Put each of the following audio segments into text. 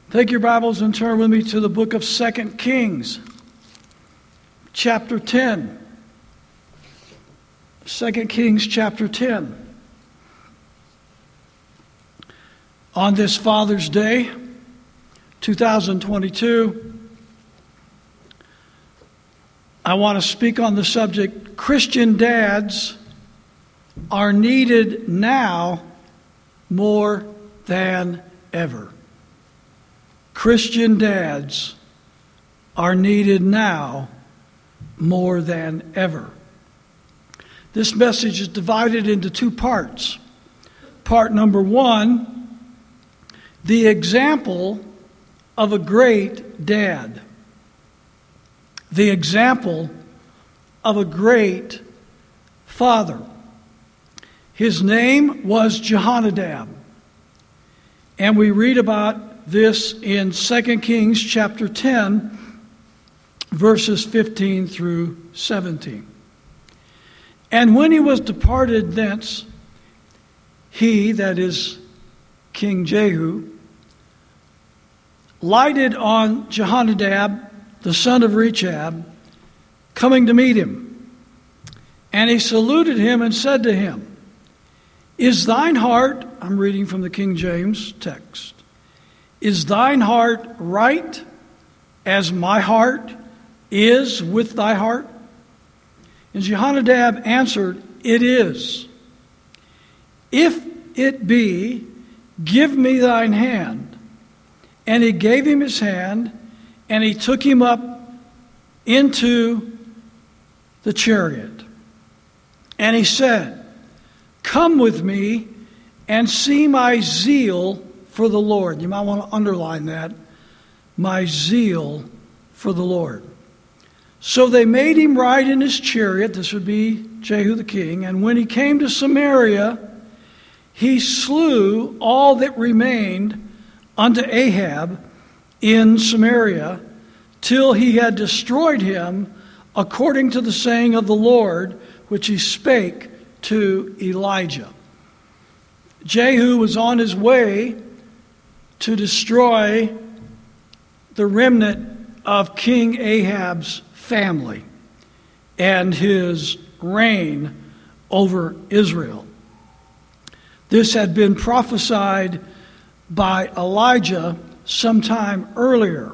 Take your Bibles and turn with me to the book of 2 Kings, chapter 10. 2 Kings, chapter 10. On this Father's Day, 2022, I want to speak on the subject, Christian dads are needed now more than ever. Christian dads are needed now more than ever. This message is divided into two parts. Part number one, the example of a great dad. The example of a great father. His name was Jehonadab. And we read about this in 2 Kings chapter 10, verses 15 through 17. And when he was departed thence, he, that is King Jehu, lighted on Jehonadab, the son of Rechab, coming to meet him. And he saluted him and said to him, Is thine heart, I'm reading from the King James text, is thine heart right as my heart is with thy heart? And Jehonadab answered, It is. If it be, give me thine hand. And he gave him his hand, and he took him up into the chariot. And he said, Come with me and see my zeal for the Lord. You might want to underline that. My zeal for the Lord. So they made him ride in his chariot. This would be Jehu the king. And when he came to Samaria, he slew all that remained unto Ahab in Samaria, till he had destroyed him, according to the saying of the Lord, which he spake to Elijah. Jehu was on his way to destroy the remnant of King Ahab's family and his reign over Israel. This had been prophesied by Elijah sometime earlier.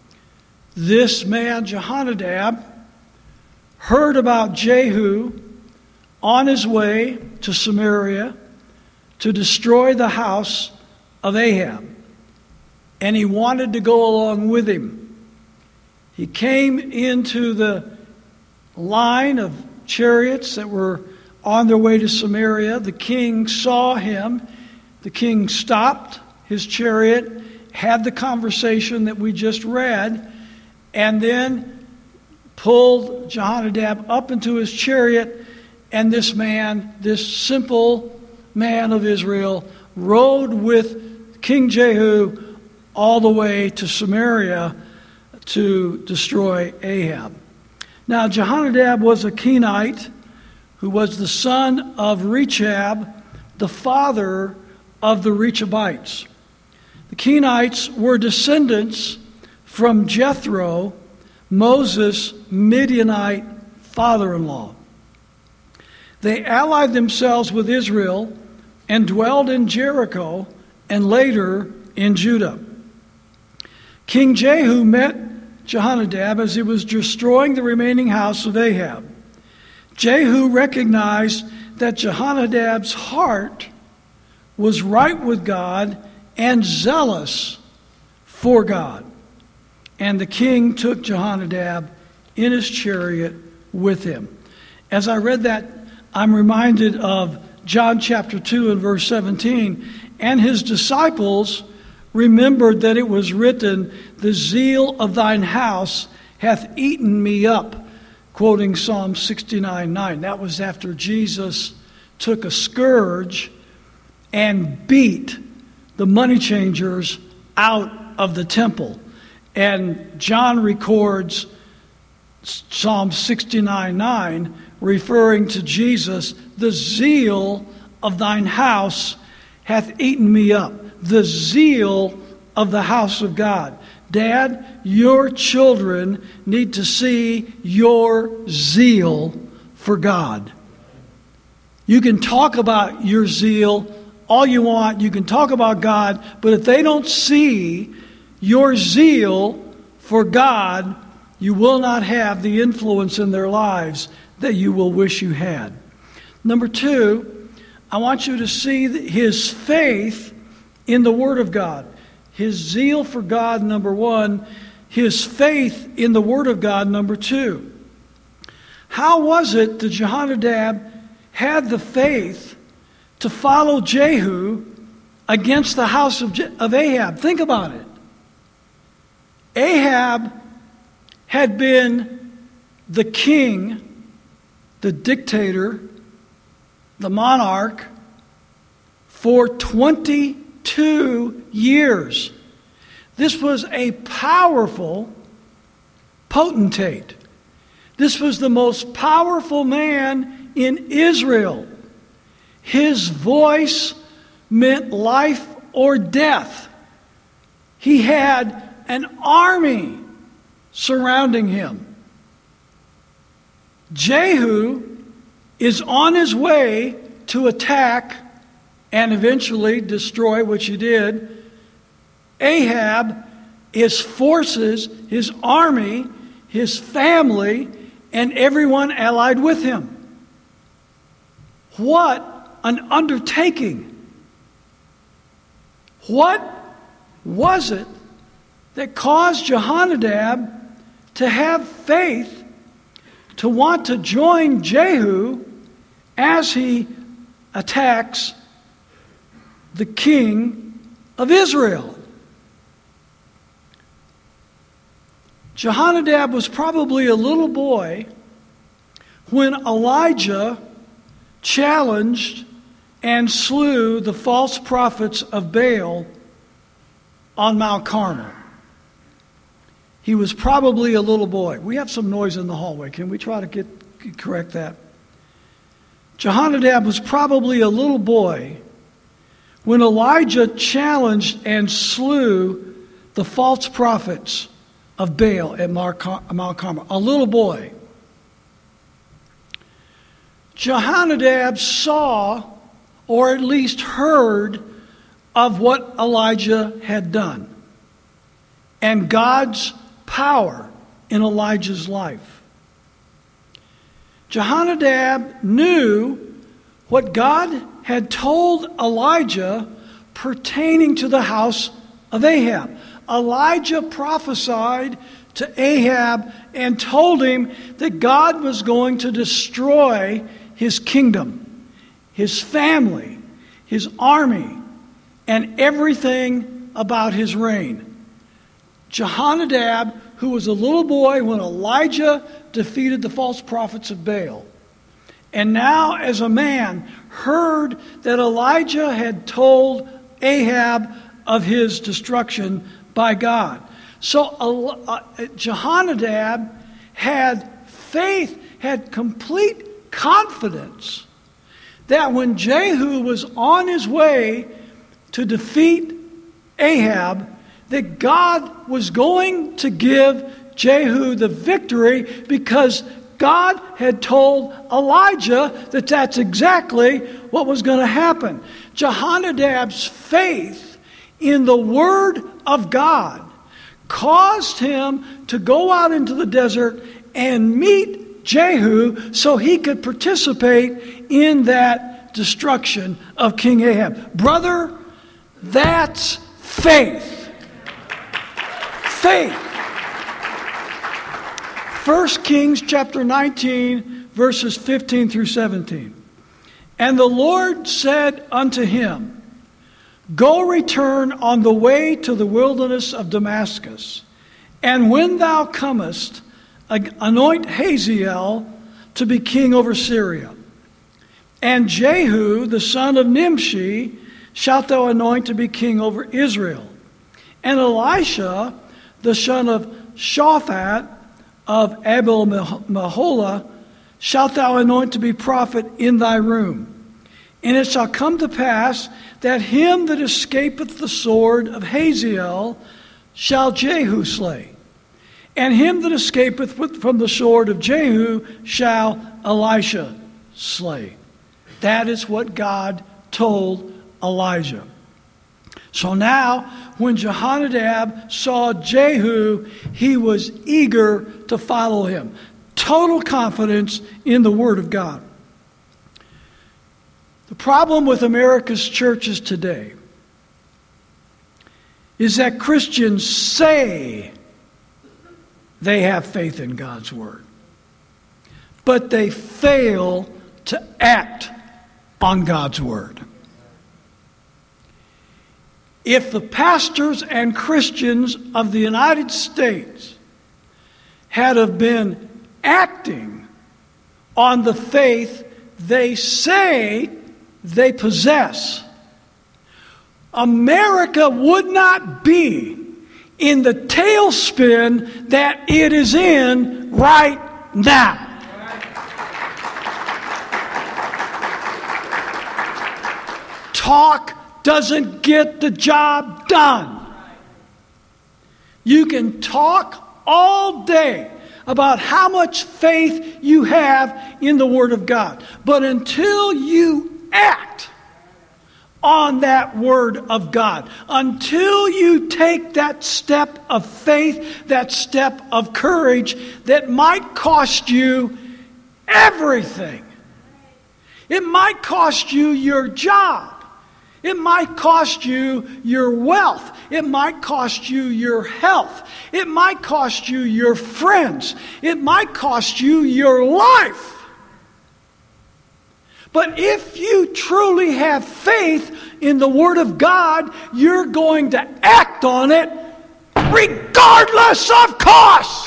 This man, Jehonadab, heard about Jehu on his way to Samaria to destroy the house of Ahab. And he wanted to go along with him. He came into the line of chariots that were on their way to Samaria. The king saw him. The king stopped his chariot, had the conversation that we just read, and then pulled Jehonadab up into his chariot. And this man, this simple man of Israel, rode with King Jehu all the way to Samaria to destroy Ahab. Now, Jehonadab was a Kenite who was the son of Rechab, the father of the Rechabites. The Kenites were descendants from Jethro, Moses' Midianite father-in-law. They allied themselves with Israel and dwelled in Jericho and later in Judah. King Jehu met Jehonadab as he was destroying the remaining house of Ahab. Jehu recognized that Jehonadab's heart was right with God and zealous for God. And the king took Jehonadab in his chariot with him. As I read that, I'm reminded of John chapter 2 and verse 17. And his disciples remembered that it was written, The zeal of thine house hath eaten me up, quoting Psalm 69:9. That was after Jesus took a scourge and beat the money changers out of the temple. And John records Psalm 69:9, referring to Jesus, the zeal of thine house hath eaten me up. The zeal of the house of God. Dad, your children need to see your zeal for God. You can talk about your zeal all you want. You can talk about God, but if they don't see your zeal for God, you will not have the influence in their lives that you will wish you had. Number two, I want you to see his faith in the Word of God. His zeal for God, number one. His faith in the Word of God, number two. How was it that Jehonadab had the faith to follow Jehu against the house of Ahab? Think about it. Ahab had been the king, the dictator, the monarch, for 22 years. This was a powerful potentate. This was the most powerful man in Israel. His voice meant life or death. He had an army surrounding him. Jehu is on his way to attack and eventually destroy, which he did, Ahab, his forces, his army, his family, and everyone allied with him. What an undertaking. What was it that caused Jehonadab to have faith to want to join Jehu as he attacks the king of Israel? Jehonadab was probably a little boy when Elijah challenged and slew the false prophets of Baal on Mount Carmel. He was probably a little boy. We have some noise in the hallway. Can we try to correct that? Jehonadab was probably a little boy when Elijah challenged and slew the false prophets of Baal at Mount Carmel. A little boy. Jehonadab saw, or at least heard, of what Elijah had done and God's power in Elijah's life. Jehonadab knew what God had told Elijah pertaining to the house of Ahab. Elijah prophesied to Ahab and told him that God was going to destroy his kingdom, his family, his army, and everything about his reign. Jehonadab, who was a little boy when Elijah defeated the false prophets of Baal, and now as a man heard that Elijah had told Ahab of his destruction by God. So Jehonadab had faith, had complete confidence that when Jehu was on his way to defeat Ahab, that God was going to give Jehu the victory because God had told Elijah that that's exactly what was going to happen. Jehonadab's faith in the Word of God caused him to go out into the desert and meet Jehu so he could participate in that destruction of King Ahab. Brother, that's faith. Faith. 1 Kings chapter 19, verses 15 through 17. And the Lord said unto him, Go return on the way to the wilderness of Damascus, and when thou comest, anoint Hazael to be king over Syria. And Jehu, the son of Nimshi, shalt thou anoint to be king over Israel. And Elisha, the son of Shaphat of Abel-Meholah, shalt thou anoint to be prophet in thy room. And it shall come to pass that him that escapeth the sword of Hazael shall Jehu slay, and him that escapeth from the sword of Jehu shall Elisha slay. That is what God told Elijah. So now, when Jehonadab saw Jehu, he was eager to follow him. Total confidence in the Word of God. The problem with America's churches today is that Christians say they have faith in God's Word, but they fail to act on God's Word. If the pastors and Christians of the United States had have been acting on the faith they say they possess, America would not be in the tailspin that it is in right now. Talk doesn't get the job done. You can talk all day about how much faith you have in the Word of God, but until you act on that Word of God, until you take that step of faith, that step of courage that might cost you everything. It might cost you your job. It might cost you your wealth. It might cost you your health. It might cost you your friends. It might cost you your life. But if you truly have faith in the Word of God, you're going to act on it regardless of cost.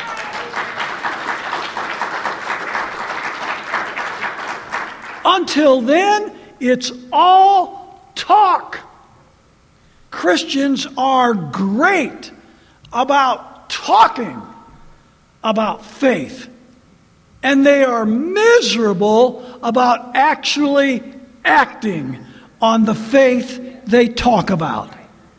Until then, it's all talk. Christians are great about talking about faith, and they are miserable about actually acting on the faith they talk about.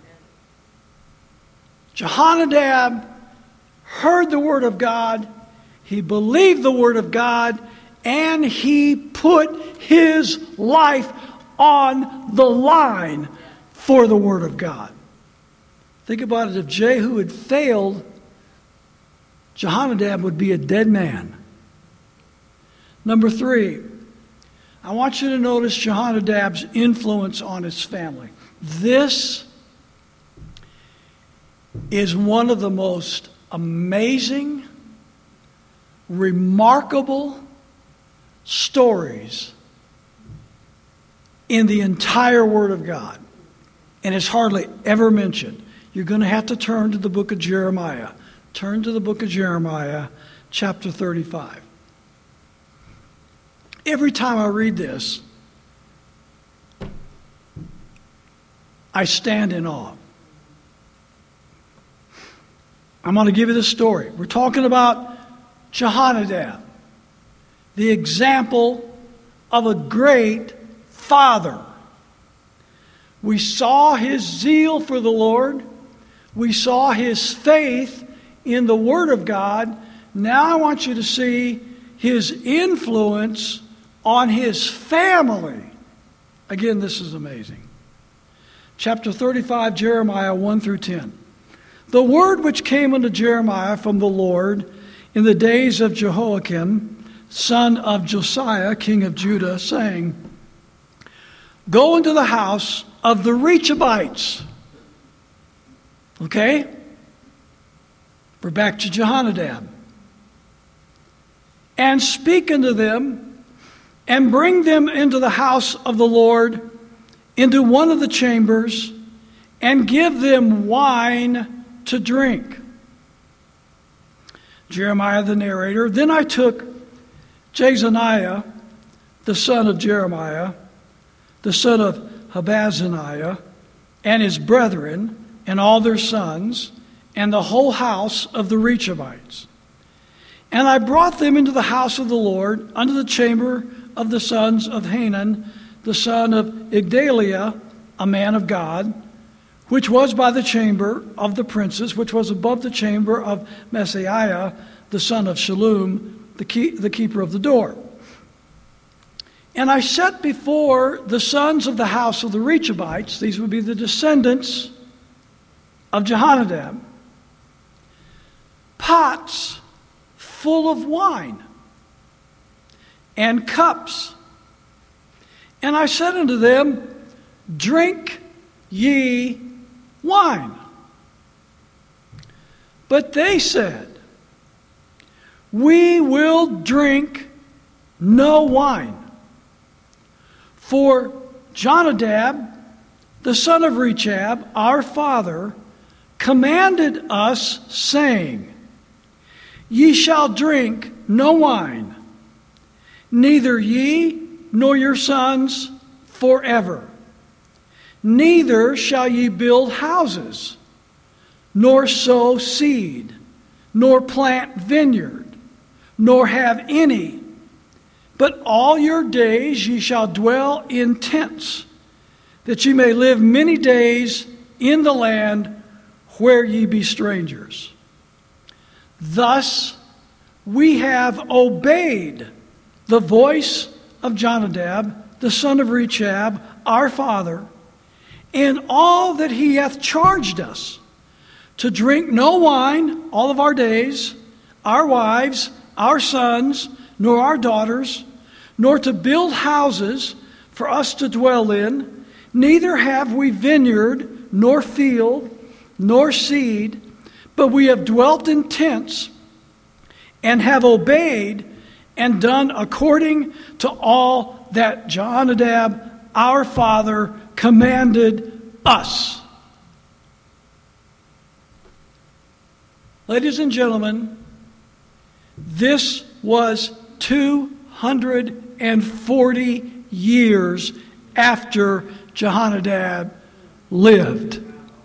Jehonadab heard the Word of God, he believed the Word of God, and he put his life on the line for the Word of God. Think about it. If Jehu had failed, Jehonadab would be a dead man. Number 3, I want you to notice Jehonadab's influence on his family. This is one of the most amazing, remarkable stories in the entire Word of God. And it's hardly ever mentioned. You're going to have to turn to the book of Jeremiah. Turn to the book of Jeremiah, chapter 35. Every time I read this, I stand in awe. I'm going to give you the story. We're talking about Jehonadab, the example of a great father. We saw his zeal for the Lord. We saw his faith in the Word of God. Now I want you to see his influence on his family. Again, this is amazing. Chapter 35, Jeremiah 1 through 10. The word which came unto Jeremiah from the Lord in the days of Jehoiakim, son of Josiah, king of Judah, saying, Go into the house of the Rechabites. Okay? We're back to Jehonadab. And speak unto them, and bring them into the house of the Lord, into one of the chambers, and give them wine to drink. Jeremiah the narrator. Then I took Jezaniah, the son of Jeremiah, the son of Habazaniah, and his brethren, and all their sons, and the whole house of the Rechabites. And I brought them into the house of the Lord, unto the chamber of the sons of Hanan, the son of Igdaliah, a man of God, which was by the chamber of the princes, which was above the chamber of Maaseiah, the son of Shallum, the keeper of the door. And I set before the sons of the house of the Rechabites, these would be the descendants of Jehonadab, pots full of wine and cups. And I said unto them, drink ye wine. But they said, we will drink no wine. For Jonadab, the son of Rechab, our father, commanded us, saying, ye shall drink no wine, neither ye nor your sons forever. Neither shall ye build houses, nor sow seed, nor plant vineyard, nor have any. But all your days ye shall dwell in tents, that ye may live many days in the land where ye be strangers. Thus we have obeyed the voice of Jonadab, the son of Rechab, our father, in all that he hath charged us, to drink no wine all of our days, our wives, our sons, nor our daughters, nor to build houses for us to dwell in, neither have we vineyard, nor field, nor seed, but we have dwelt in tents, and have obeyed and done according to all that Jehonadab, our father, commanded us. Ladies and gentlemen, this was 240 years after Jehonadab lived.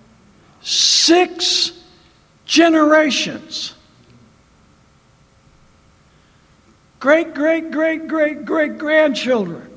6 generations. Great-great-great-great-great-grandchildren.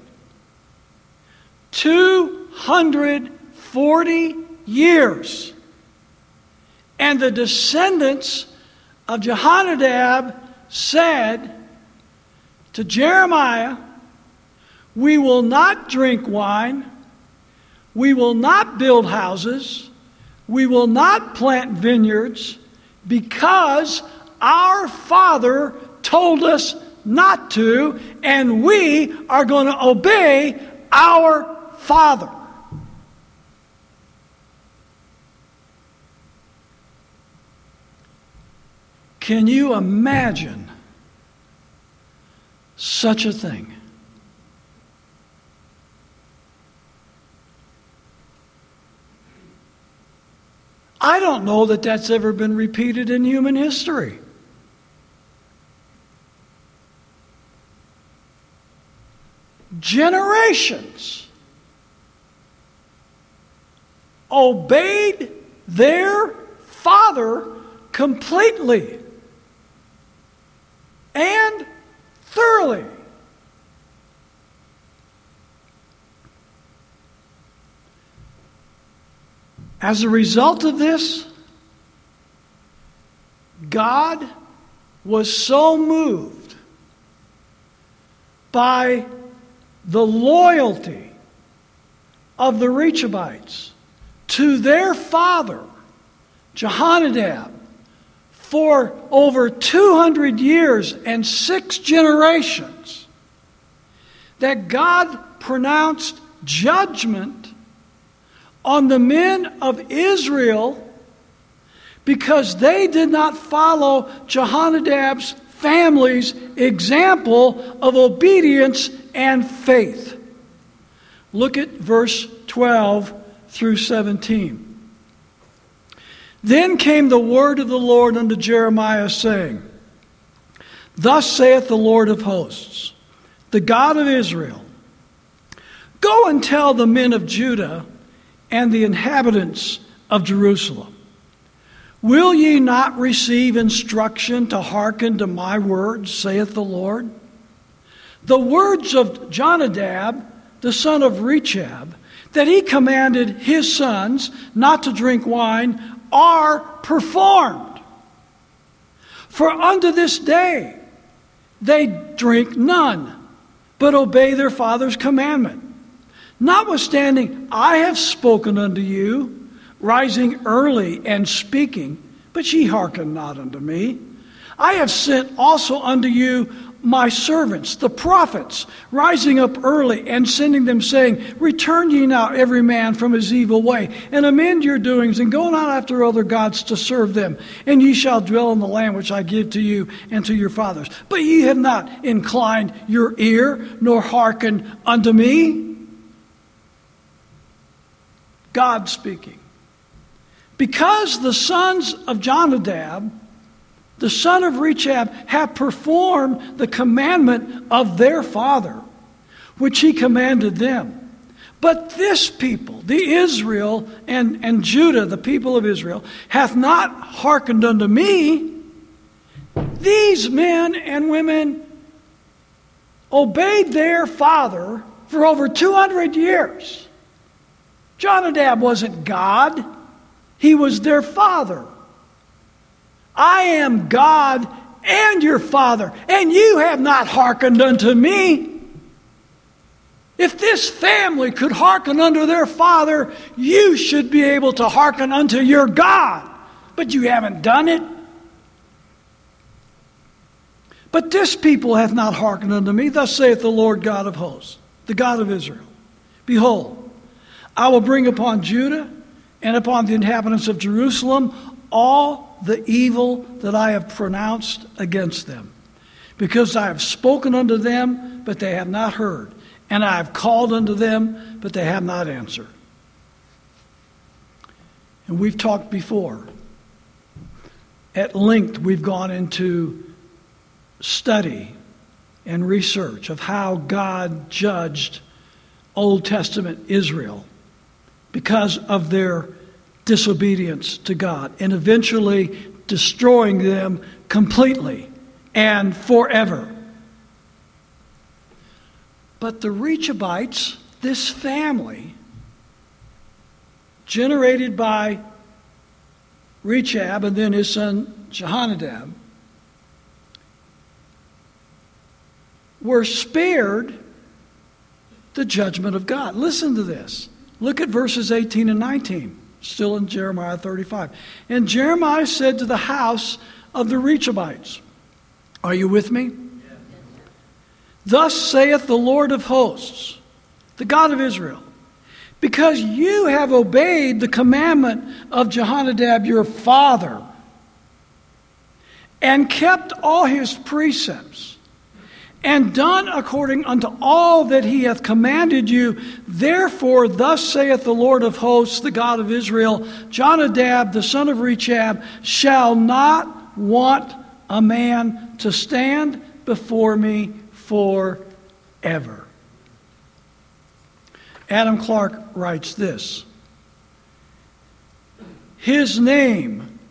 240 years. And the descendants of Jehonadab said to Jeremiah, we will not drink wine, we will not build houses, we will not plant vineyards, because our father told us not to, and we are going to obey our father. Can you imagine such a thing? I don't know that that's ever been repeated in human history. Generations obeyed their father completely and thoroughly. As a result of this, God was so moved by the loyalty of the Rechabites to their father, Jehonadab, for over 200 years and 6 generations, that God pronounced judgment on the men of Israel because they did not follow Jehonadab's family's example of obedience and faith. Look at verse 12 through 17. Then came the word of the Lord unto Jeremiah, saying, Thus saith the Lord of hosts, the God of Israel, Go and tell the men of Judah and the inhabitants of Jerusalem, Will ye not receive instruction to hearken to my words, saith the Lord? The words of Jonadab, the son of Rechab, that he commanded his sons not to drink wine, are performed. For unto this day they drink none, but obey their father's commandment. Notwithstanding, I have spoken unto you, rising early and speaking, but ye hearken not unto me. I have sent also unto you my servants, the prophets, rising up early and sending them, saying, Return ye now every man from his evil way, and amend your doings, and go not after other gods to serve them, and ye shall dwell in the land which I give to you and to your fathers. But ye have not inclined your ear, nor hearkened unto me. God speaking. Because the sons of Jonadab, the son of Rechab, have performed the commandment of their father, which he commanded them. But this people, the Israel and Judah, the people of Israel, hath not hearkened unto me. These men and women obeyed their father for over 200 years. Jonadab wasn't God. He was their father. I am God and your father, and you have not hearkened unto me. If this family could hearken unto their father, you should be able to hearken unto your God. But you haven't done it. But this people hath not hearkened unto me. Thus saith the Lord God of hosts, the God of Israel. Behold, I will bring upon Judah and upon the inhabitants of Jerusalem all the evil that I have pronounced against them. Because I have spoken unto them, but they have not heard. And I have called unto them, but they have not answered. And we've talked before. At length, we've gone into study and research of how God judged Old Testament Israel because of their disobedience to God, and eventually destroying them completely and forever. But the Rechabites, this family, generated by Rechab and then his son Jehonadab, were spared the judgment of God. Listen to this. Look at verses 18 and 19. Still in Jeremiah 35. And Jeremiah said to the house of the Rechabites, are you with me? Yes. Thus saith the Lord of hosts, the God of Israel, because you have obeyed the commandment of Jehonadab your father, and kept all his precepts, and done according unto all that he hath commanded you. Therefore, thus saith the Lord of hosts, the God of Israel, Jonadab, the son of Rechab, shall not want a man to stand before me forever. Adam Clarke writes this: his name,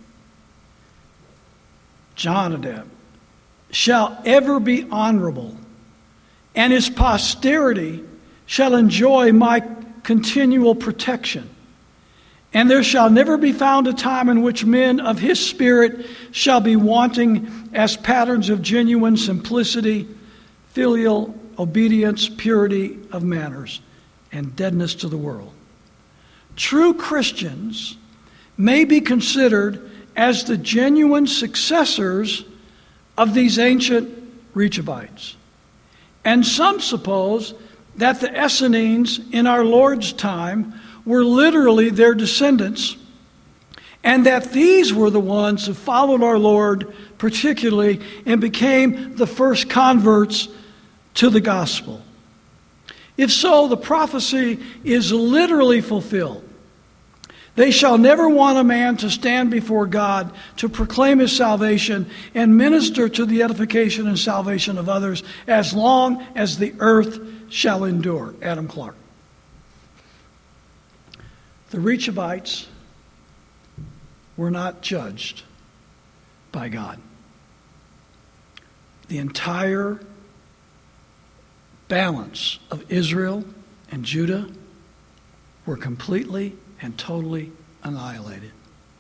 Jonadab, shall ever be honorable, and his posterity shall enjoy my continual protection. And there shall never be found a time in which men of his spirit shall be wanting as patterns of genuine simplicity, filial obedience, purity of manners, and deadness to the world. True Christians may be considered as the genuine successors of these ancient Rechabites. And some suppose that the Essenes in our Lord's time were literally their descendants, and that these were the ones who followed our Lord particularly and became the first converts to the gospel. If so, the prophecy is literally fulfilled. They shall never want a man to stand before God to proclaim his salvation and minister to the edification and salvation of others as long as the earth shall endure. Adam Clarke. The Rechabites were not judged by God. The entire balance of Israel and Judah were completely and totally annihilated.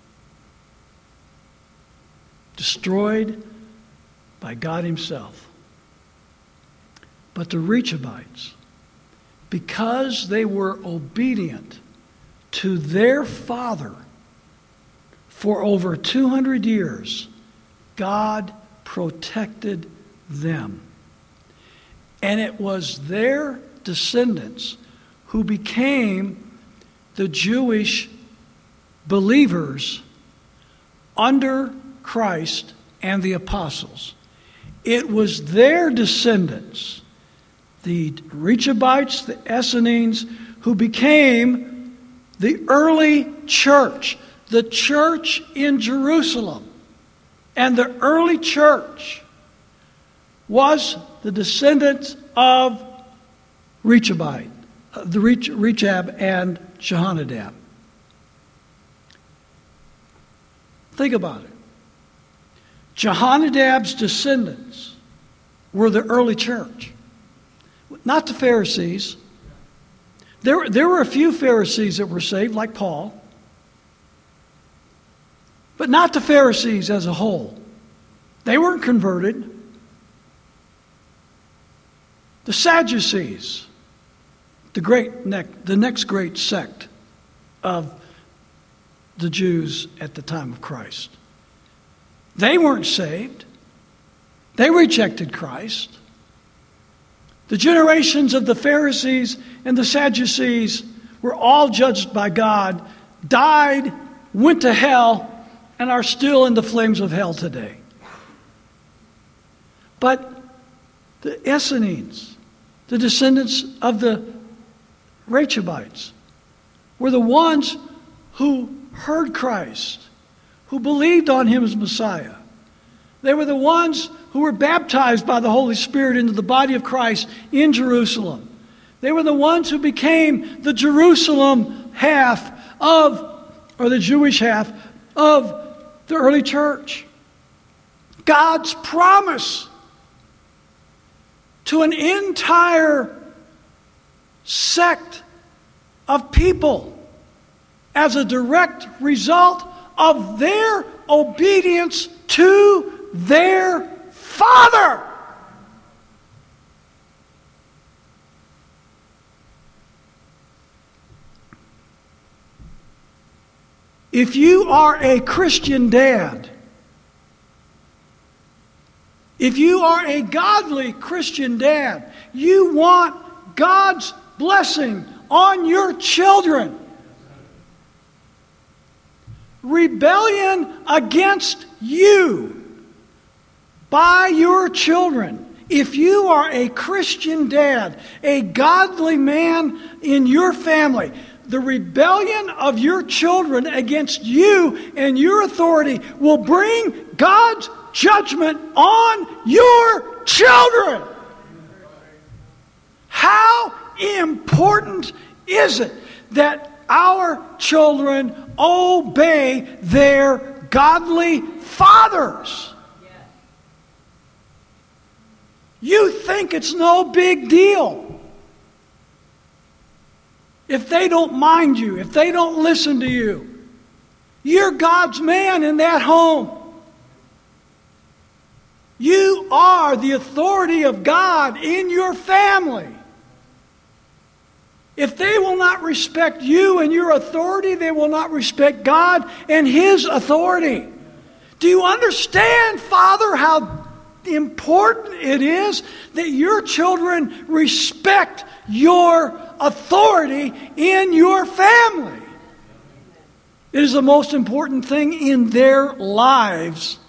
Destroyed by God himself. But the Rechabites, because they were obedient to their father for over 200 years, God protected them. And it was their descendants who became the Jewish believers under Christ and the apostles. It was their descendants, the Rechabites, the Essenes, who became the early church, the church in Jerusalem. And the early church was the descendants of Rechab and Jehonadab. Think about it. Jehonadab's descendants were the early church, not the Pharisees. There were a few Pharisees that were saved, like Paul, but not the Pharisees as a whole. They weren't converted. The Sadducees, the next great sect of the Jews at the time of Christ. They weren't saved. They rejected Christ. The generations of the Pharisees and the Sadducees were all judged by God, died, went to hell, and are still in the flames of hell today. But the Essenes, the descendants of the Rechabites, were the ones who heard Christ, who believed on him as Messiah. They were the ones who were baptized by the Holy Spirit into the body of Christ in Jerusalem. They were the ones who became the Jerusalem half of, or the Jewish half of the early church. God's promise to an entire sect of people as a direct result of their obedience to their Father. If you are a Christian dad, if you are a godly Christian dad, you want God's blessing on your children. Rebellion against you by your children. If you are a Christian dad, a godly man in your family, the rebellion of your children against you and your authority will bring God's judgment on your children. How important is it that our children obey their godly fathers? You think it's no big deal if they don't mind you, if they don't listen to you. You're God's man in that home. You are the authority of God in your family. If they will not respect you and your authority, they will not respect God and His authority. Do you understand, Father, how important it is that your children respect your authority in your family? It is the most important thing in their lives.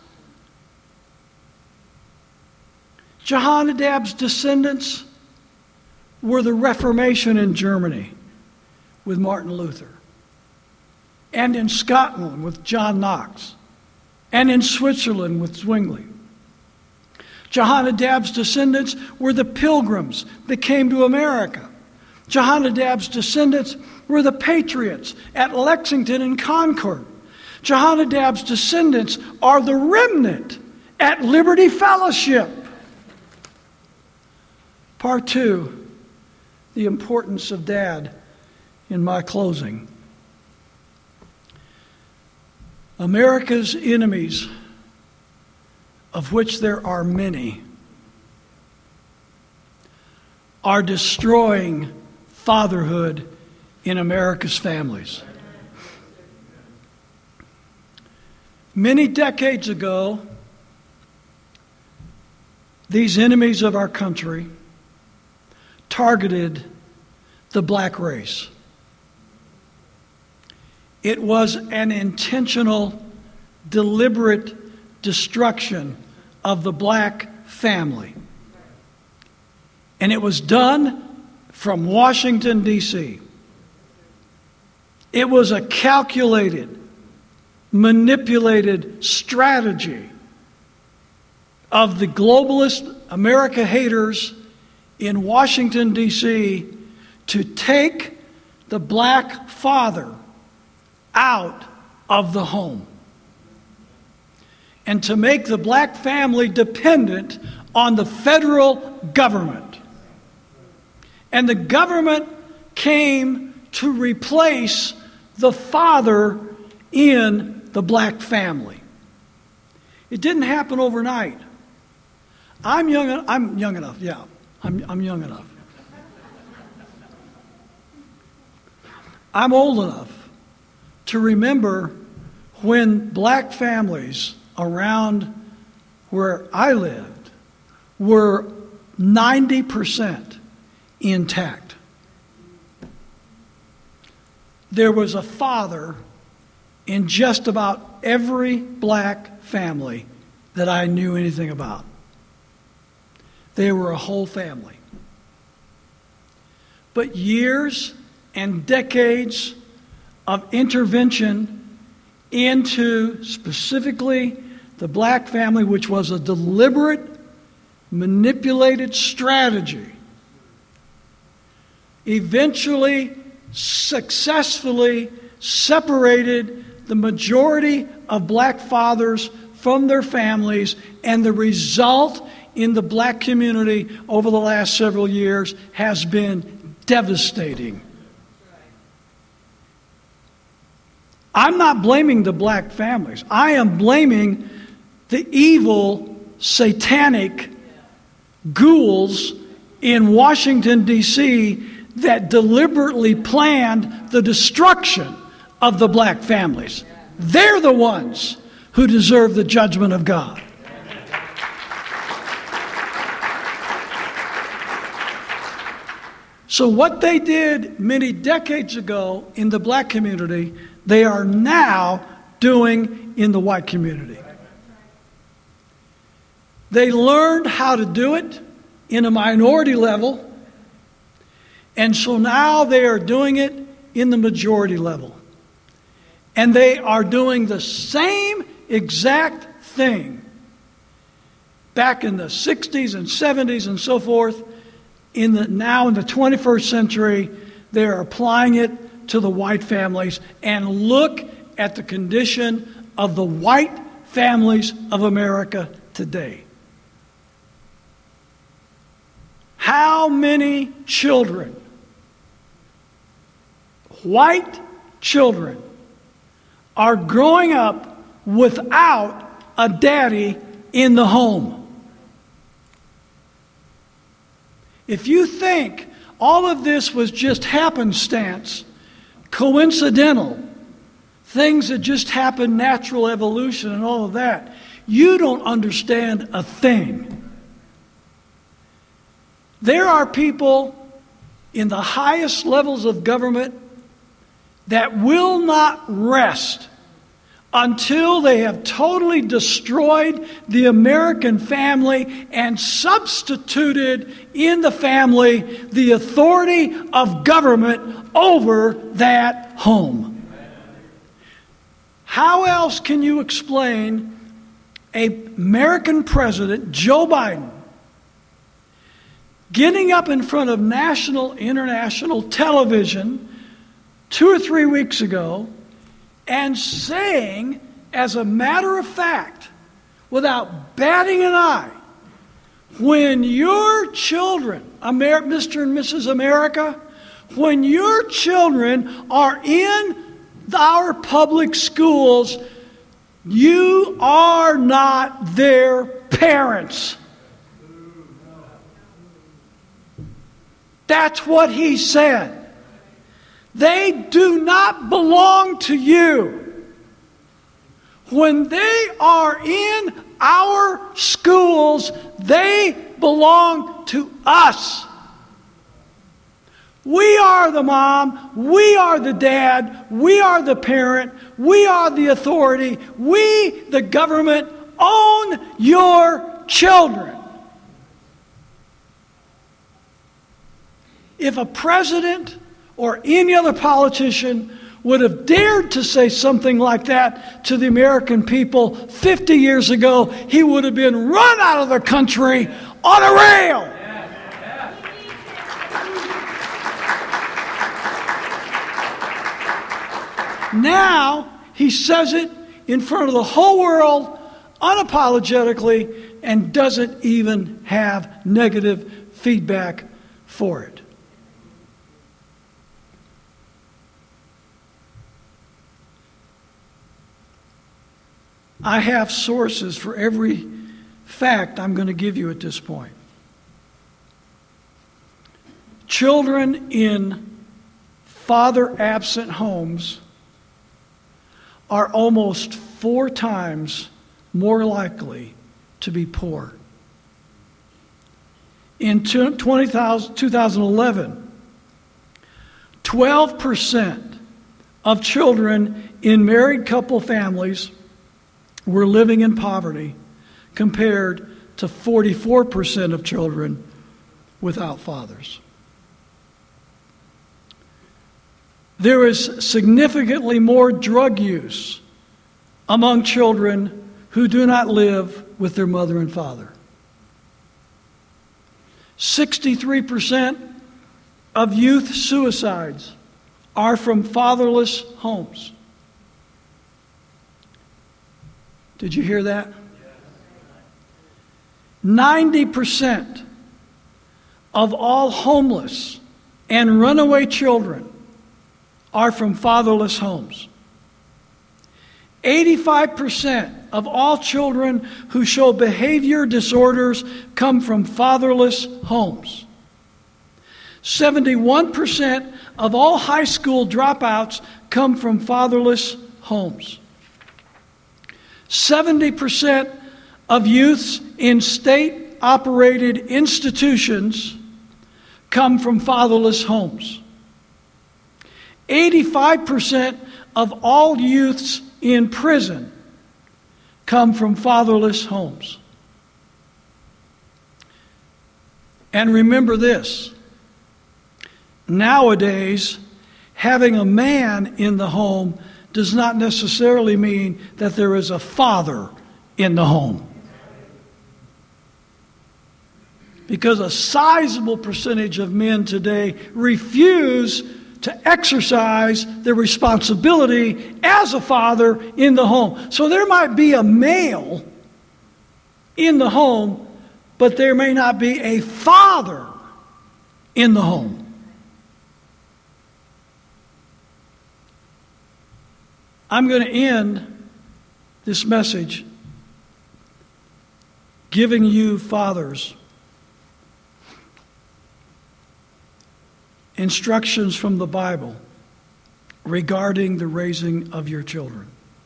Jehonadab's descendants were the Reformation in Germany with Martin Luther, and in Scotland with John Knox, and in Switzerland with Zwingli. Jehonadab's descendants were the Pilgrims that came to America. Jehonadab's descendants were the Patriots at Lexington and Concord. Jehonadab's descendants are the remnant at Liberty Fellowship. Part 2, the importance of Dad in my closing. America's enemies, of which there are many, are destroying fatherhood in America's families. Many decades ago, these enemies of our country targeted the black race. It was an intentional, deliberate destruction of the black family. And it was done from Washington, D.C. It was a calculated, manipulated strategy of the globalist America haters in Washington, D.C. to take the black father out of the home and to make the black family dependent on the federal government. And the government came to replace the father in the black family. It didn't happen overnight. I'm young enough. Yeah, I'm young enough. I'm old enough to remember when black families around where I lived were 90% intact. There was a father in just about every black family that I knew anything about. They were a whole family. But years and decades of intervention into specifically the black family, which was a deliberate, manipulated strategy, eventually successfully separated the majority of black fathers from their families, and the result in the black community over the last several years has been devastating. I'm not blaming the black families. I am blaming the evil, satanic ghouls in Washington, D.C. that deliberately planned the destruction of the black families. They're the ones who deserve the judgment of God. So what they did many decades ago in the black community, they are now doing in the white community. They learned how to do it in a minority level, and so now they are doing it in the majority level. And they are doing the same exact thing back in the 60s and 70s and so forth. Now in the 21st century, they are applying it to the white families. And look at the condition of the white families of America today. How many children, white children, are growing up without a daddy in the home? If you think all of this was just happenstance, coincidental, things that just happened, natural evolution and all of that, you don't understand a thing. There are people in the highest levels of government that will not rest until they have totally destroyed the American family and substituted in the family the authority of government over that home. How else can you explain an American president, Joe Biden, getting up in front of national, international television 2 or 3 weeks ago and saying, as a matter of fact, without batting an eye, when your children, Mr. and Mrs. America, when your children are in our public schools, you are not their parents. That's what he said. They do not belong to you. When they are in our schools, they belong to us. We are the mom, we are the dad, we are the parent, we are the authority, we, the government, own your children. If a president or any other politician would have dared to say something like that to the American people 50 years ago, he would have been run out of the country on a rail. Now, he says it in front of the whole world unapologetically and doesn't even have negative feedback for it. I have sources for every fact I'm going to give you at this point. Children in father-absent homes are almost 4 times more likely to be poor. In 2011, 12% of children in married couple families were living in poverty, compared to 44% of children without fathers. There is significantly more drug use among children who do not live with their mother and father. 63% of youth suicides are from fatherless homes. Did you hear that? 90% of all homeless and runaway children are from fatherless homes. 85% of all children who show behavior disorders come from fatherless homes. 71% of all high school dropouts come from fatherless homes. 70% of youths in state-operated institutions come from fatherless homes. 85% of all youths in prison come from fatherless homes. And remember this, nowadays, having a man in the home does not necessarily mean that there is a father in the home. Because a sizable percentage of men today refuse to exercise their responsibility as a father in the home. So there might be a male in the home, but there may not be a father in the home. I'm going to end this message giving you fathers instructions from the Bible regarding the raising of your children.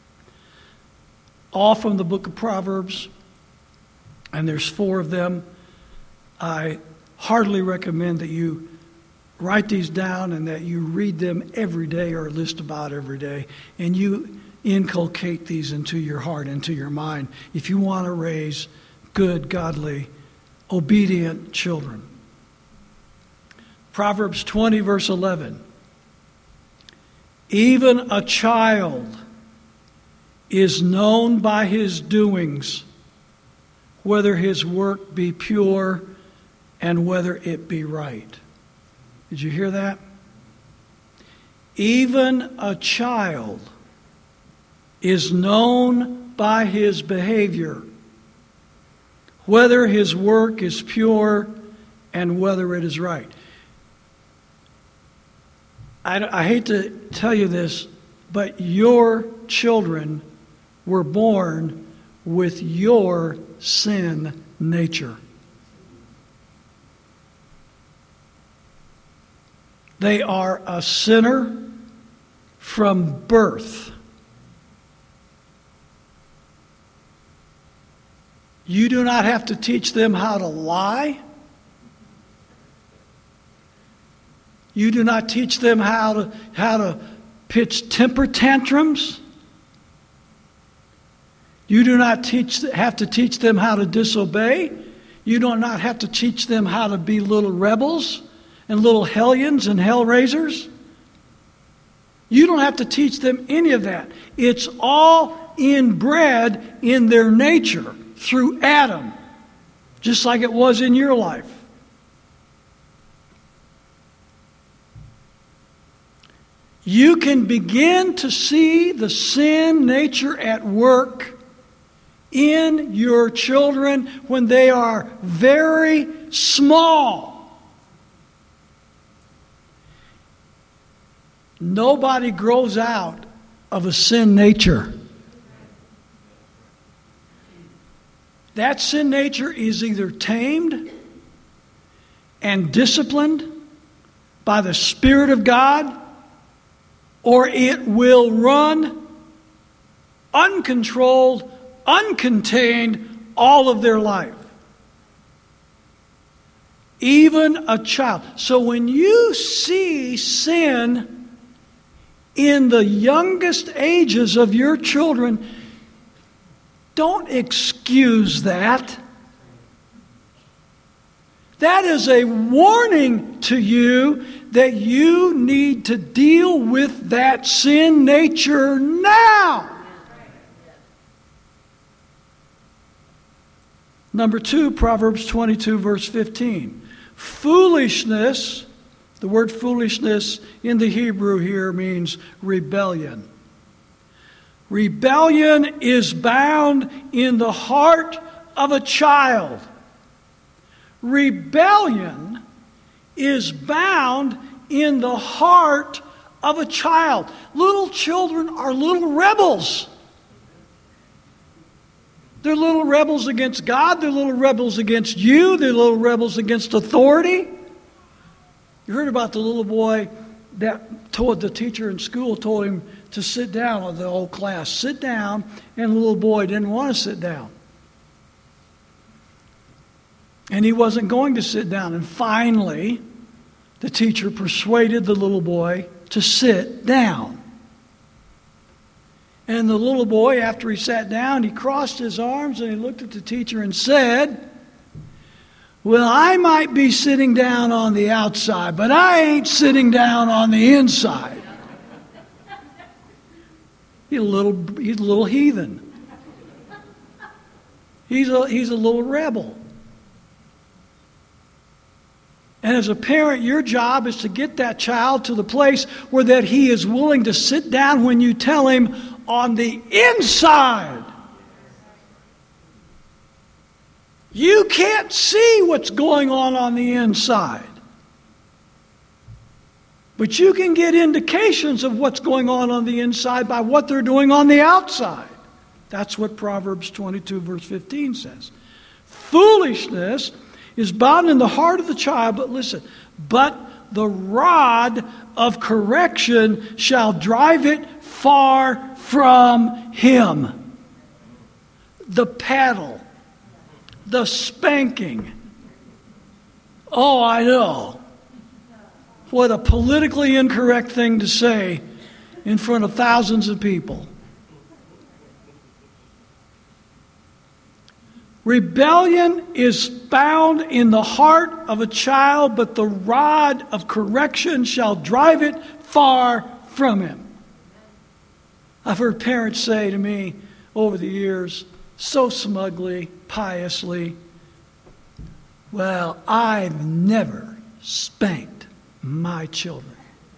All from the book of Proverbs, and there's 4 of them. I heartily recommend that you write these down and that you read them every day, or at least about every day, and you inculcate these into your heart, into your mind, if you want to raise good, godly, obedient children. Proverbs 20, verse 11. Even a child is known by his doings, whether his work be pure and whether it be right. Did you hear that? Even a child is known by his behavior, whether his work is pure and whether it is right. I hate to tell you this, but your children were born with your sin nature. They are a sinner from birth. You do not have to teach them how to lie. You do not teach them how to pitch temper tantrums. You do not have to teach them how to disobey. You do not have to teach them how to be little rebels and little hellions and hellraisers. You don't have to teach them any of that. It's all inbred in their nature through Adam, just like it was in your life. You can begin to see the sin nature at work in your children when they are very small. Nobody grows out of a sin nature. That sin nature is either tamed and disciplined by the Spirit of God, or it will run uncontrolled, uncontained all of their life. Even a child. So when you see sin in the youngest ages of your children, don't excuse that. That is a warning to you that you need to deal with that sin nature now. Number 2, Proverbs 22, verse 15. Foolishness, the word foolishness in the Hebrew here means rebellion. Rebellion is bound in the heart of a child. Rebellion is bound in the heart of a child. Little children are little rebels. They're little rebels against God. They're little rebels against you. They're little rebels against authority. You heard about the little boy that told the teacher in school, told him to sit down, or the whole class, sit down, and the little boy didn't want to sit down. And he wasn't going to sit down. And finally, the teacher persuaded the little boy to sit down. And the little boy, after he sat down, he crossed his arms and he looked at the teacher and said, "Well, I might be sitting down on the outside, but I ain't sitting down on the inside." He's a little heathen. He's a little rebel. And as a parent, your job is to get that child to the place where that he is willing to sit down when you tell him on the inside. You can't see what's going on the inside. But you can get indications of what's going on the inside by what they're doing on the outside. That's what Proverbs 22, verse 15 says. Foolishness is bound in the heart of the child, but listen, but the rod of correction shall drive it far from him. The paddle, the spanking. Oh, I know. What a politically incorrect thing to say in front of thousands of people. Rebellion is bound in the heart of a child, but the rod of correction shall drive it far from him. I've heard parents say to me over the years, so smugly, piously, "Well, I've never spanked my children."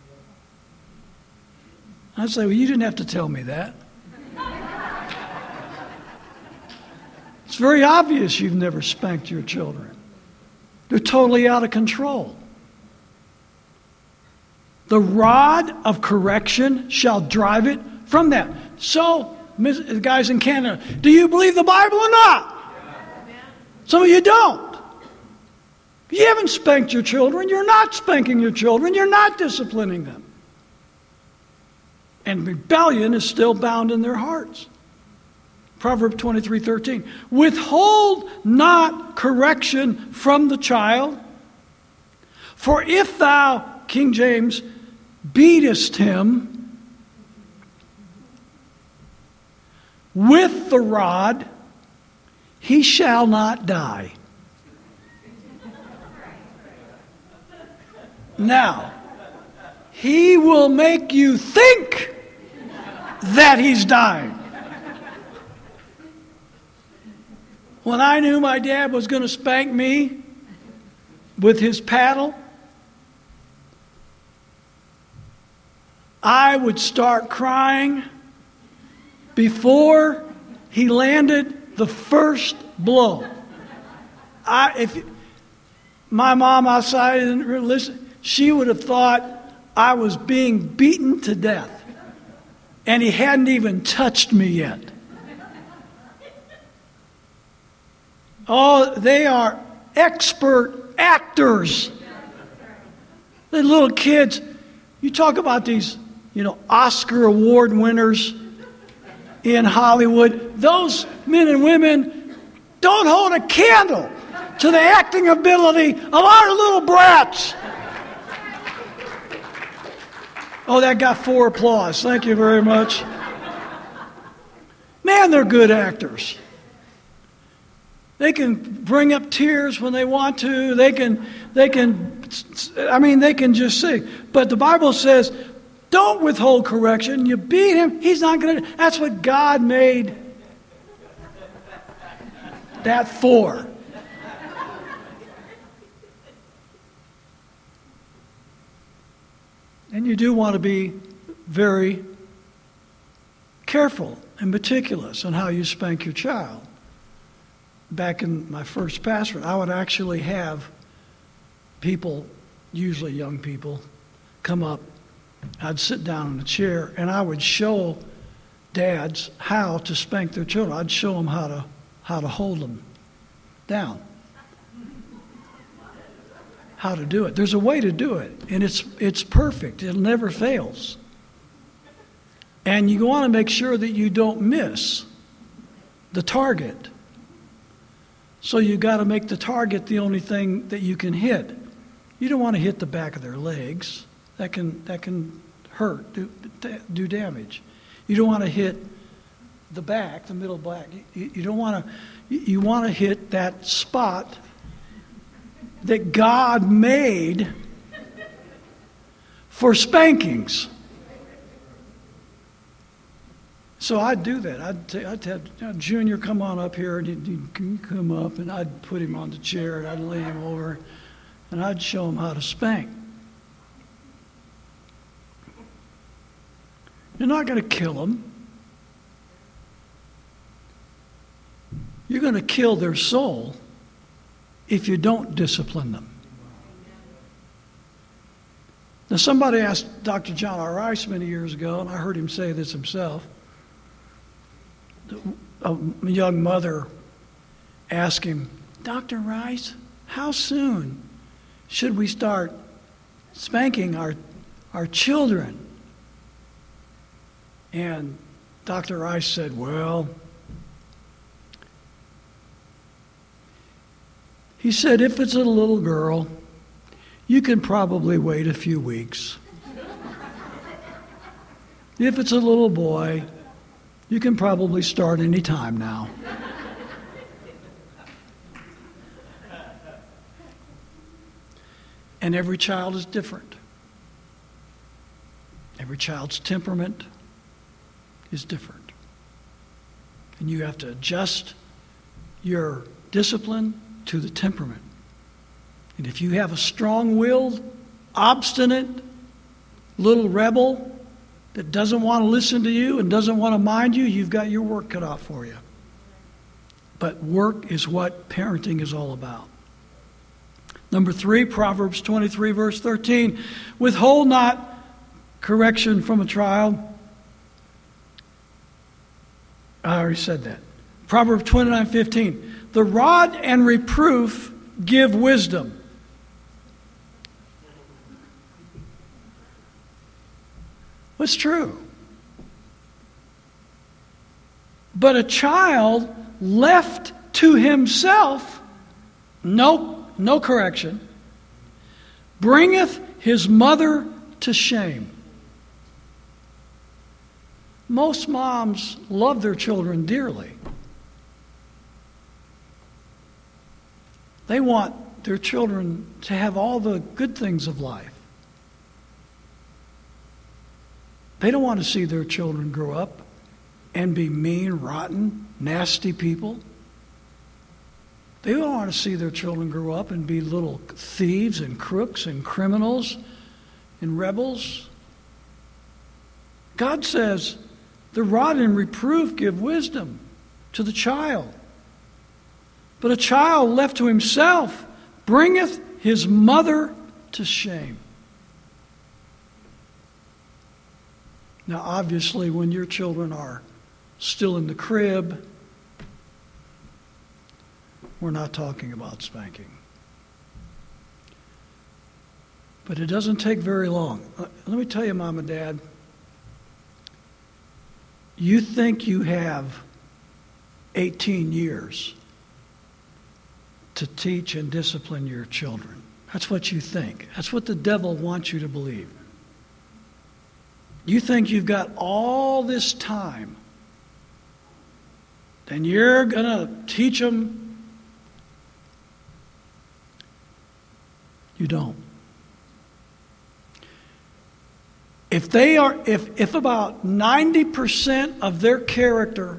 I say, "Well, you didn't have to tell me that." It's very obvious you've never spanked your children. They're totally out of control. The rod of correction shall drive it from them. So, guys in Canada, do you believe the Bible or not? Some of you don't. You haven't spanked your children. You're not spanking your children. You're not disciplining them. And rebellion is still bound in their hearts. Proverbs 23:13. Withhold not correction from the child, for if thou, King James, beatest him with the rod, he shall not die. Now, he will make you think that he's dying. When I knew my dad was going to spank me with his paddle, I would start crying before he landed the first blow. If my mom outside didn't really listen, she would have thought I was being beaten to death. And he hadn't even touched me yet. Oh, they are expert actors. The little kids, you talk about these, Oscar award winners in Hollywood. Those men and women don't hold a candle to the acting ability of our little brats. Oh, that got 4 applause. Thank you very much. Man, they're good actors. They can bring up tears when they want to. They can just sing. But the Bible says, don't withhold correction. You beat him, he's not going to. That's what God made that for. And you do want to be very careful and meticulous on how you spank your child. Back in my first pastorate, I would actually have people, usually young people, come up. I'd sit down in a chair and I would show dads how to spank their children. I'd show them how to hold them down. How to do it. There's a way to do it, and it's perfect. It never fails. And you want to make sure that you don't miss the target. So you got to make the target the only thing that you can hit. You don't want to hit the back of their legs. That can hurt, do damage. You don't want to hit the back, the middle back. You don't want to. You want to hit that spot that God made for spankings. So I'd do that. I'd have Junior come on up here, and he'd come up, and I'd put him on the chair, and I'd lay him over, and I'd show him how to spank. You're not going to kill them. You're going to kill their soul if you don't discipline them. Now, somebody asked Dr. John R. Rice many years ago, and I heard him say this himself. A young mother asked him, Dr. Rice, how soon should we start spanking our children? And Dr. Rice said, well, he said, if it's a little girl, you can probably wait a few weeks. If it's a little boy, you can probably start any time now. And every child is different. Every child's temperament is different. And you have to adjust your discipline to the temperament. And if you have a strong-willed, obstinate little rebel that doesn't want to listen to you and doesn't want to mind you, you've got your work cut out for you. But work is what parenting is all about. Number 3, Proverbs 23, verse 13. Withhold not correction from a child. I already said that. Proverbs 29, 15. The rod and reproof give wisdom. It's true. But a child left to himself, no correction, bringeth his mother to shame. Most moms love their children dearly. They want their children to have all the good things of life. They don't want to see their children grow up and be mean, rotten, nasty people. They don't want to see their children grow up and be little thieves and crooks and criminals and rebels. God says, the rod and reproof give wisdom to the child. But a child left to himself bringeth his mother to shame. Now, obviously, when your children are still in the crib, we're not talking about spanking. But it doesn't take very long. Let me tell you, Mom and Dad, you think you have 18 years to teach and discipline your children. That's what you think. That's what the devil wants you to believe. You think you've got all this time, and you're going to teach them. You don't. If about 90% of their character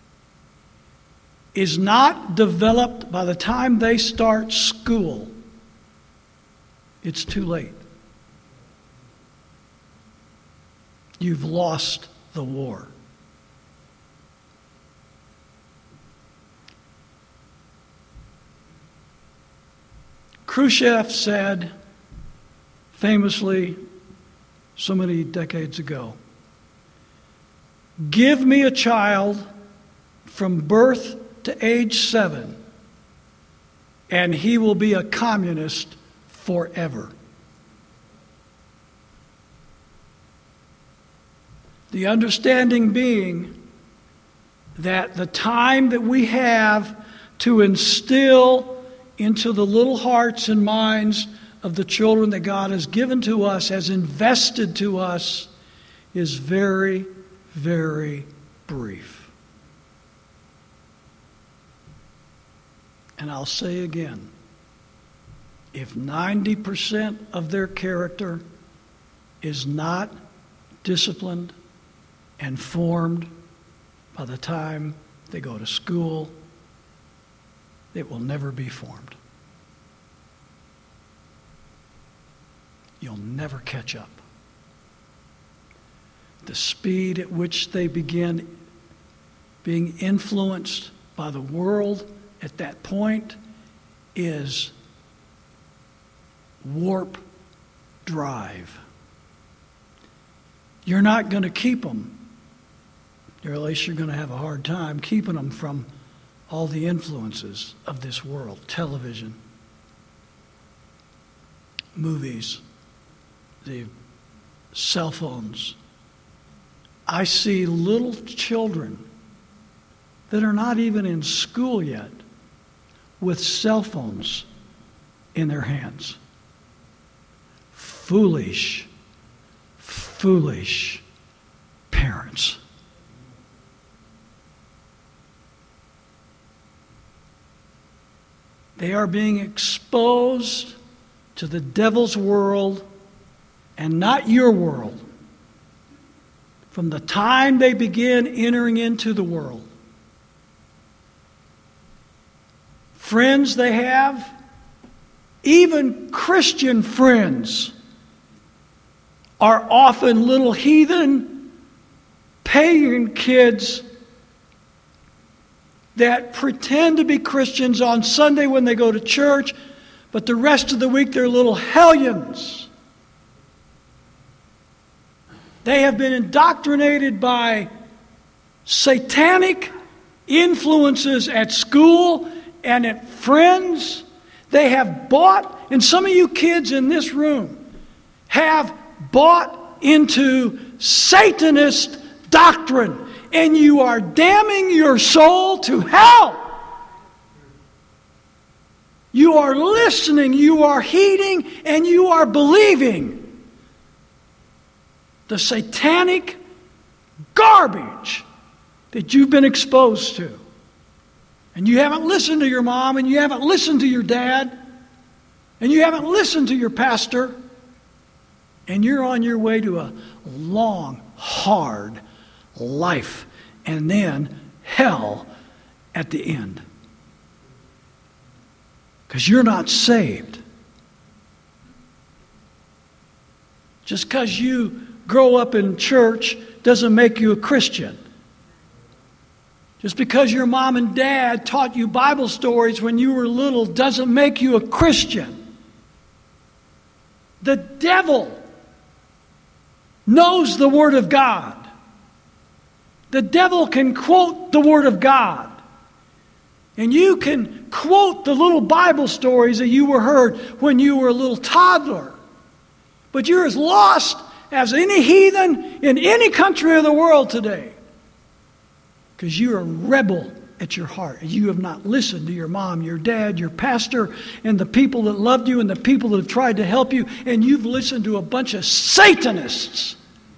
is not developed by the time they start school, it's too late. You've lost the war. Khrushchev said, famously, so many decades ago, give me a child from birth to age 7, and he will be a communist forever. The understanding being that the time that we have to instill into the little hearts and minds of the children that God has given to us, has invested to us, is very, very brief. And I'll say again, if 90% of their character is not disciplined and formed by the time they go to school, it will never be formed. You'll never catch up. The speed at which they begin being influenced by the world at that point is warp drive. You're not going to keep them, or at least you're going to have a hard time keeping them from all the influences of this world. Television, movies, the cell phones. I see little children that are not even in school yet with cell phones in their hands. Foolish parents. They are being exposed to the devil's world and not your world from the time they begin entering into the world. Friends they have, even Christian friends, are often little heathen, pagan kids that pretend to be Christians on Sunday when they go to church, but the rest of the week they're little hellions. They have been indoctrinated by satanic influences at school and at friends. They have bought, and some of you kids in this room have bought into Satanist doctrine, and you are damning your soul to hell. You are listening, you are heeding, and you are believing the satanic garbage that you've been exposed to. And you haven't listened to your mom, and you haven't listened to your dad, and you haven't listened to your pastor, and you're on your way to a long, hard life, and then hell at the end. Because you're not saved. Just because you grow up in church doesn't make you a Christian. Just because your mom and dad taught you Bible stories when you were little doesn't make you a Christian. The devil knows the Word of God. The devil can quote the Word of God. And you can quote the little Bible stories that you were heard when you were a little toddler. But you're as lost as any heathen in any country of the world today. Because you're a rebel at your heart. And you have not listened to your mom, your dad, your pastor, and the people that loved you and the people that have tried to help you. And you've listened to a bunch of Satanists.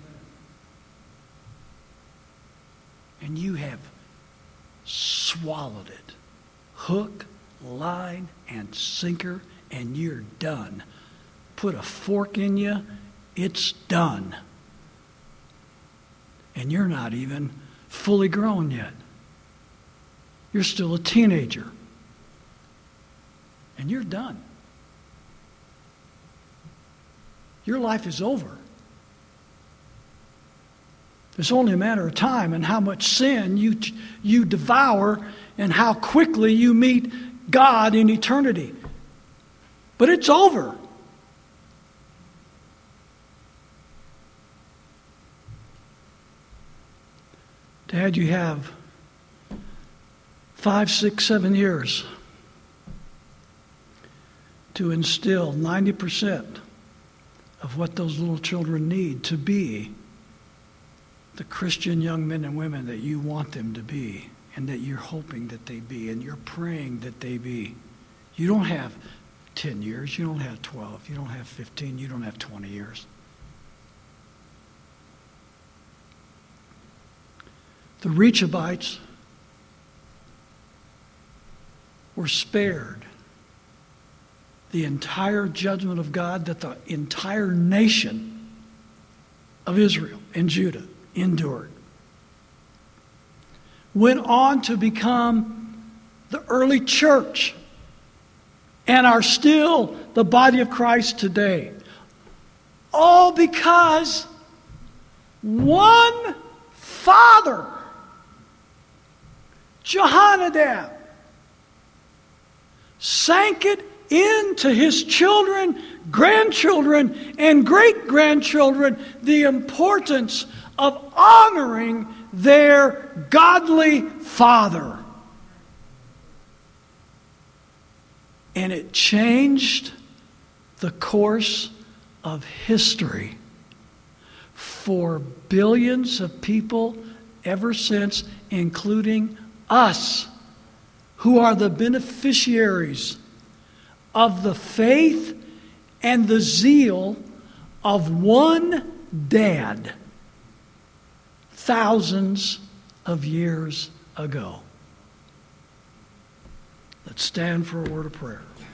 And you have swallowed it. Hook, line, and sinker, and you're done. Put a fork in you, it's done. And you're not even fully grown yet. You're still a teenager. And you're done. Your life is over. It's only a matter of time and how much sin you devour and how quickly you meet God in eternity. But it's over. Dad, you have 5, 6, 7 years to instill 90% of what those little children need to be the Christian young men and women that you want them to be, and that you're hoping that they be, and you're praying that they be. You don't have 10 years, you don't have 12, you don't have 15, you don't have 20 years. The Rechabites were spared the entire judgment of God that the entire nation of Israel and Judah endured. Went on to become the early church and are still the body of Christ today. All because one father, Jehonadab, sank it into his children, grandchildren, and great-grandchildren the importance of honoring their godly father. And it changed the course of history for billions of people ever since, including us, who are the beneficiaries of the faith and the zeal of one dad thousands of years ago. Let's stand for a word of prayer.